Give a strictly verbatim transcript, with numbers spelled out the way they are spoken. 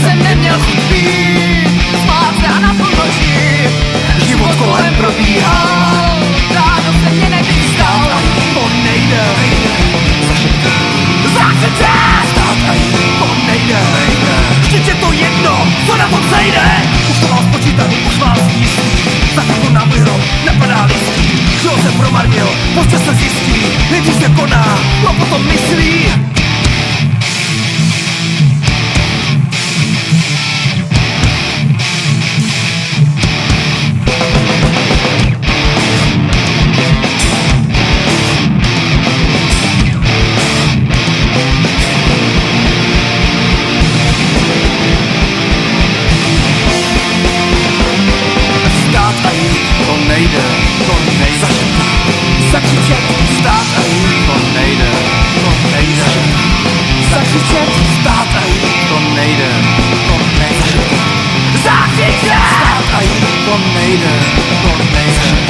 jsem neměl chuť být, spát se a naplno žít. Život kolem probíhal, ráno se mě nevystal. On nejde, zakřičet, stát a jít, on nejde. Vždyť je to jedno, co na tom sejde. Už to mám spočítaný, už mám jistý. Za chvilku na můj hrob nepadá listí. Kdo se promarnil, prostě se zjistí. Nejdřív se koná, a potom myslí. nejde, to nejde. Zakřičet, stát a jít, to nejde, to nejde. Zakřičet, stát a jít, to nejde, to nejde. zakřičet, stát a jít, to nejde, to nejde.